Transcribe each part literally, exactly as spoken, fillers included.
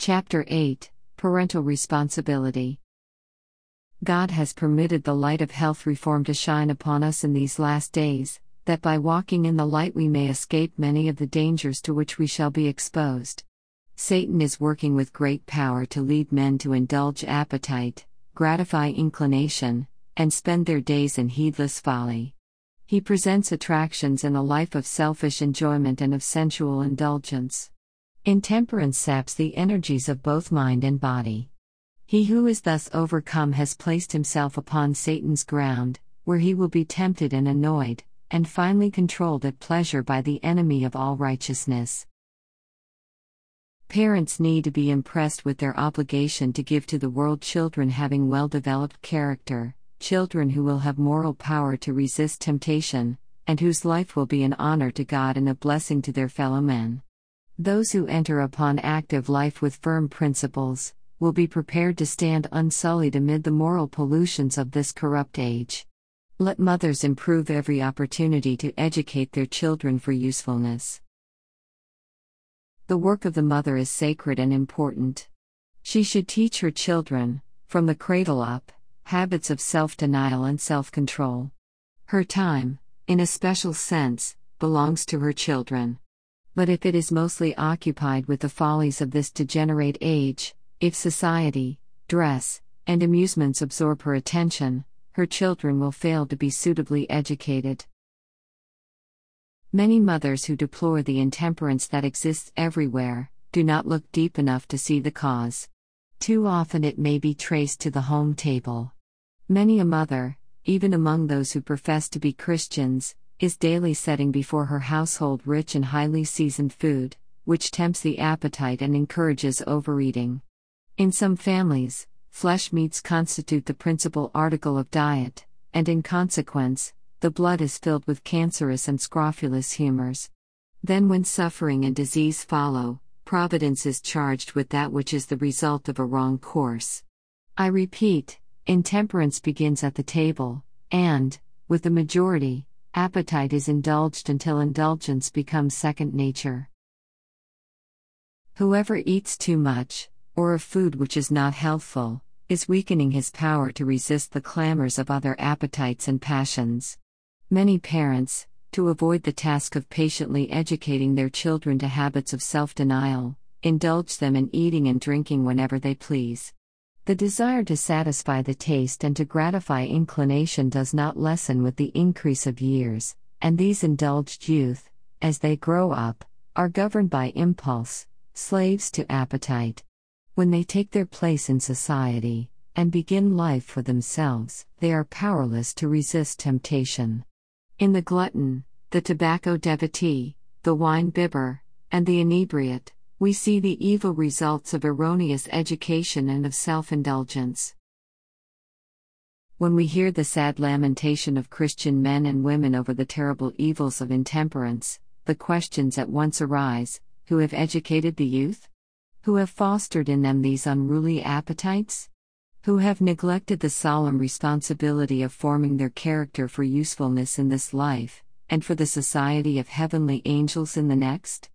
Chapter eight Parental Responsibility. God has permitted the light of health reform to shine upon us in these last days, that by walking in the light we may escape many of the dangers to which we shall be exposed. Satan is working with great power to lead men to indulge appetite, gratify inclination, and spend their days in heedless folly. He presents attractions in a life of selfish enjoyment and of sensual indulgence. Intemperance saps the energies of both mind and body. He who is thus overcome has placed himself upon Satan's ground, where he will be tempted and annoyed, and finally controlled at pleasure by the enemy of all righteousness. Parents need to be impressed with their obligation to give to the world children having well-developed character, children who will have moral power to resist temptation, and whose life will be an honor to God and a blessing to their fellow men. Those who enter upon active life with firm principles will be prepared to stand unsullied amid the moral pollutions of this corrupt age. Let mothers improve every opportunity to educate their children for usefulness. The work of the mother is sacred and important. She should teach her children, from the cradle up, habits of self-denial and self-control. Her time, in a special sense, belongs to her children. But if it is mostly occupied with the follies of this degenerate age, if society, dress, and amusements absorb her attention, her children will fail to be suitably educated. Many mothers who deplore the intemperance that exists everywhere, do not look deep enough to see the cause. Too often it may be traced to the home table. Many a mother, even among those who profess to be Christians, is daily setting before her household rich and highly seasoned food, which tempts the appetite and encourages overeating. In some families, flesh meats constitute the principal article of diet, and in consequence, the blood is filled with cancerous and scrofulous humors. Then when suffering and disease follow, Providence is charged with that which is the result of a wrong course. I repeat, intemperance begins at the table, and, with the majority, appetite is indulged until indulgence becomes second nature. Whoever eats too much, or of food which is not healthful, is weakening his power to resist the clamors of other appetites and passions. Many parents, to avoid the task of patiently educating their children to habits of self-denial, indulge them in eating and drinking whenever they please. The desire to satisfy the taste and to gratify inclination does not lessen with the increase of years, and these indulged youth, as they grow up, are governed by impulse, slaves to appetite. When they take their place in society, and begin life for themselves, they are powerless to resist temptation. In the glutton, the tobacco devotee, the wine bibber, and the inebriate, we see the evil results of erroneous education and of self-indulgence. When we hear the sad lamentation of Christian men and women over the terrible evils of intemperance, the questions at once arise: who have educated the youth? Who have fostered in them these unruly appetites? Who have neglected the solemn responsibility of forming their character for usefulness in this life, and for the society of heavenly angels in the next?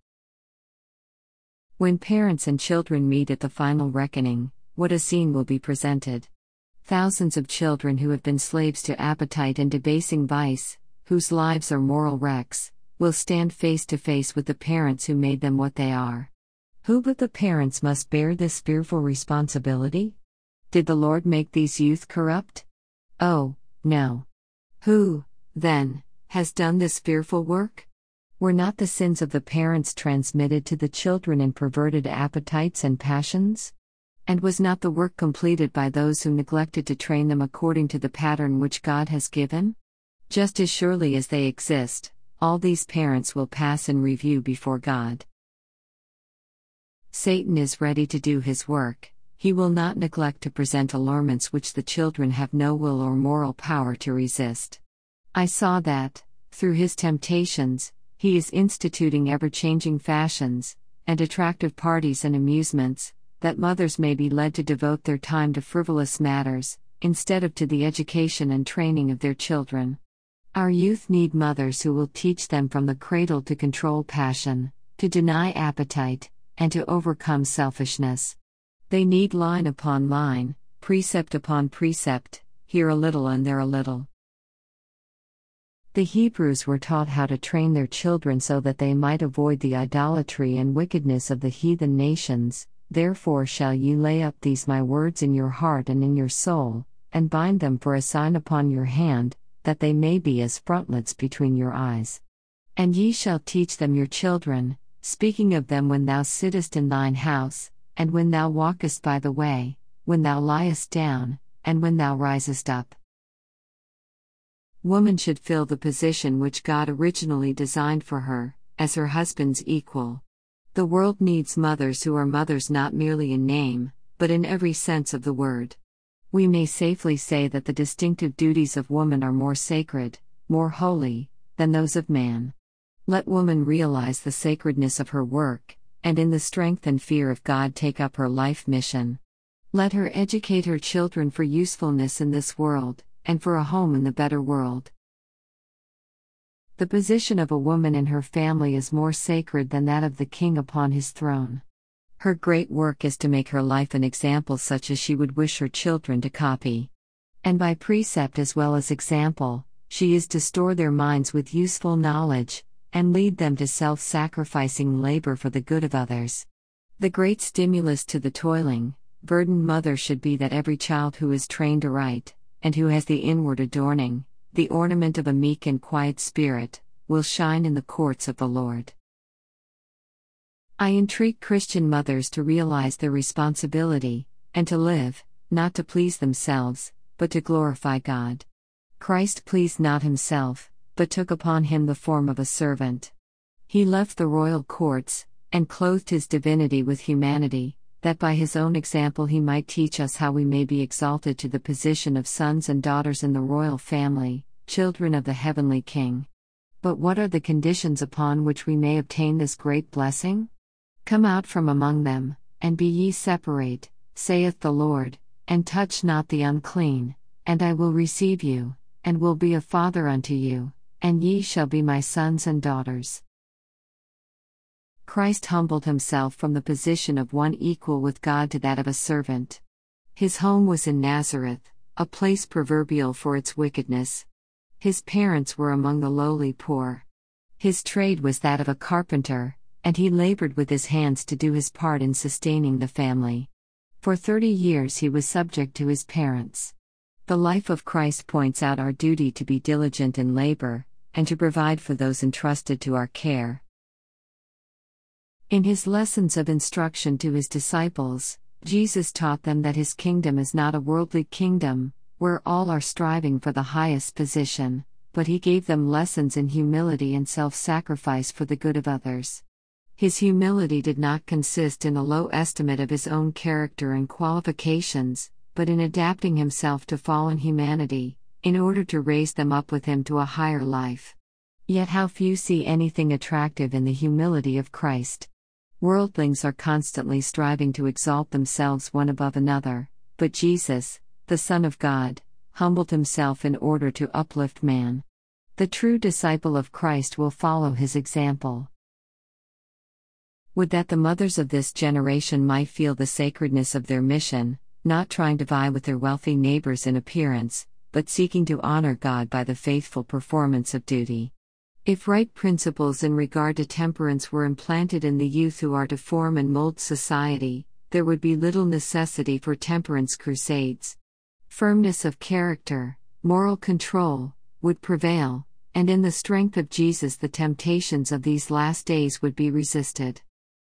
When parents and children meet at the final reckoning, what a scene will be presented! Thousands of children who have been slaves to appetite and debasing vice, whose lives are moral wrecks, will stand face to face with the parents who made them what they are. Who but the parents must bear this fearful responsibility? Did the Lord make these youth corrupt? Oh, no. Who, then, has done this fearful work? Were not the sins of the parents transmitted to the children in perverted appetites and passions? And was not the work completed by those who neglected to train them according to the pattern which God has given? Just as surely as they exist, all these parents will pass in review before God. Satan is ready to do his work. He will not neglect to present allurements which the children have no will or moral power to resist. I saw that, through his temptations, he is instituting ever-changing fashions, and attractive parties and amusements, that mothers may be led to devote their time to frivolous matters, instead of to the education and training of their children. Our youth need mothers who will teach them from the cradle to control passion, to deny appetite, and to overcome selfishness. They need line upon line, precept upon precept, here a little and there a little. The Hebrews were taught how to train their children so that they might avoid the idolatry and wickedness of the heathen nations. Therefore shall ye lay up these my words in your heart and in your soul, and bind them for a sign upon your hand, that they may be as frontlets between your eyes. And ye shall teach them your children, speaking of them when thou sittest in thine house, and when thou walkest by the way, when thou liest down, and when thou risest up. Woman should fill the position which God originally designed for her, as her husband's equal. The world needs mothers who are mothers not merely in name, but in every sense of the word. We may safely say that the distinctive duties of woman are more sacred, more holy, than those of man. Let woman realize the sacredness of her work, and in the strength and fear of God take up her life mission. Let her educate her children for usefulness in this world, and for a home in the better world. The position of a woman in her family is more sacred than that of the king upon his throne. Her great work is to make her life an example such as she would wish her children to copy. And by precept as well as example, she is to store their minds with useful knowledge, and lead them to self-sacrificing labor for the good of others. The great stimulus to the toiling, burdened mother should be that every child who is trained aright, and who has the inward adorning, the ornament of a meek and quiet spirit, will shine in the courts of the Lord. I entreat Christian mothers to realize their responsibility, and to live, not to please themselves, but to glorify God. Christ pleased not himself, but took upon him the form of a servant. He left the royal courts, and clothed his divinity with humanity, that by his own example he might teach us how we may be exalted to the position of sons and daughters in the royal family, children of the heavenly King. But what are the conditions upon which we may obtain this great blessing? Come out from among them, and be ye separate, saith the Lord, and touch not the unclean, and I will receive you, and will be a father unto you, and ye shall be my sons and daughters. Christ humbled himself from the position of one equal with God to that of a servant. His home was in Nazareth, a place proverbial for its wickedness. His parents were among the lowly poor. His trade was that of a carpenter, and he labored with his hands to do his part in sustaining the family. For thirty years he was subject to his parents. The life of Christ points out our duty to be diligent in labor, and to provide for those entrusted to our care. In his lessons of instruction to his disciples, Jesus taught them that his kingdom is not a worldly kingdom, where all are striving for the highest position, but he gave them lessons in humility and self-sacrifice for the good of others. His humility did not consist in a low estimate of his own character and qualifications, but in adapting himself to fallen humanity, in order to raise them up with him to a higher life. Yet how few see anything attractive in the humility of Christ. Worldlings are constantly striving to exalt themselves one above another, but Jesus, the Son of God, humbled himself in order to uplift man. The true disciple of Christ will follow his example. Would that the mothers of this generation might feel the sacredness of their mission, not trying to vie with their wealthy neighbors in appearance, but seeking to honor God by the faithful performance of duty. If right principles in regard to temperance were implanted in the youth who are to form and mold society, there would be little necessity for temperance crusades. Firmness of character, moral control, would prevail, and in the strength of Jesus the temptations of these last days would be resisted.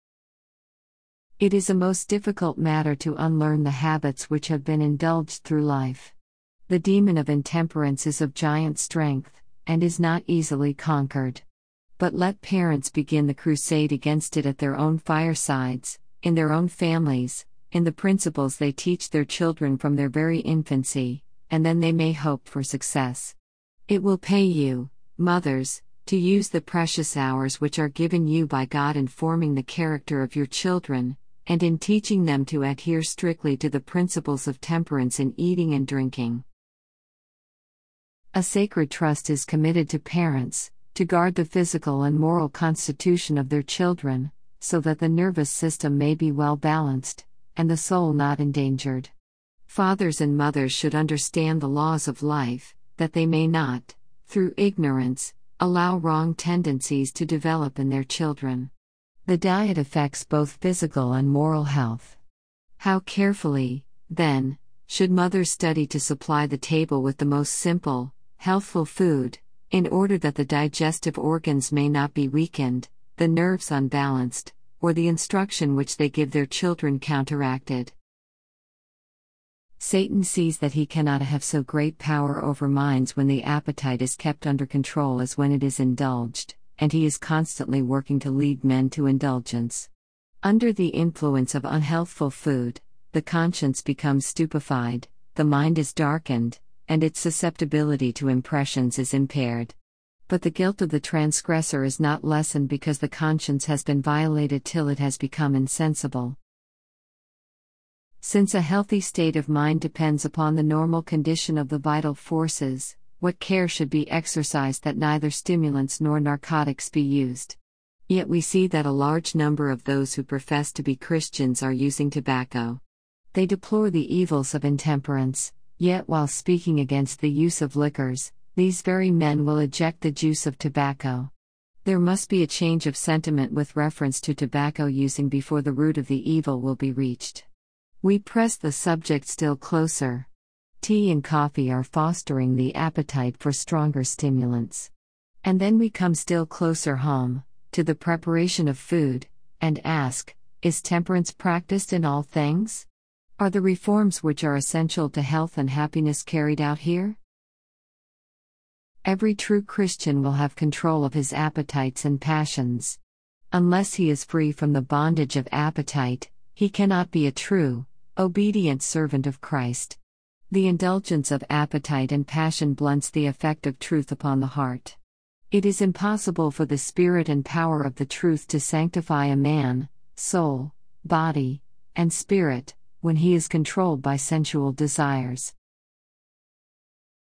It is a most difficult matter to unlearn the habits which have been indulged through life. The demon of intemperance is of giant strength, and is not easily conquered. But let parents begin the crusade against it at their own firesides, in their own families, in the principles they teach their children from their very infancy, and then they may hope for success. It will pay you, mothers, to use the precious hours which are given you by God in forming the character of your children, and in teaching them to adhere strictly to the principles of temperance in eating and drinking. A sacred trust is committed to parents, to guard the physical and moral constitution of their children, so that the nervous system may be well balanced, and the soul not endangered. Fathers and mothers should understand the laws of life, that they may not, through ignorance, allow wrong tendencies to develop in their children. The diet affects both physical and moral health. How carefully, then, should mothers study to supply the table with the most simple, healthful food, in order that the digestive organs may not be weakened, the nerves unbalanced, or the instruction which they give their children counteracted. Satan sees that he cannot have so great power over minds when the appetite is kept under control as when it is indulged, and he is constantly working to lead men to indulgence. Under the influence of unhealthful food, the conscience becomes stupefied, the mind is darkened, and its susceptibility to impressions is impaired. But the guilt of the transgressor is not lessened because the conscience has been violated till it has become insensible. Since a healthy state of mind depends upon the normal condition of the vital forces, what care should be exercised that neither stimulants nor narcotics be used? Yet we see that a large number of those who profess to be Christians are using tobacco. They deplore the evils of intemperance, yet while speaking against the use of liquors, these very men will eject the juice of tobacco. There must be a change of sentiment with reference to tobacco using before the root of the evil will be reached. We press the subject still closer. Tea and coffee are fostering the appetite for stronger stimulants. And then we come still closer home, to the preparation of food, and ask, is temperance practiced in all things? Are the reforms which are essential to health and happiness carried out here? Every true Christian will have control of his appetites and passions. Unless he is free from the bondage of appetite, he cannot be a true, obedient servant of Christ. The indulgence of appetite and passion blunts the effect of truth upon the heart. It is impossible for the spirit and power of the truth to sanctify a man, soul, body, and spirit, when he is controlled by sensual desires.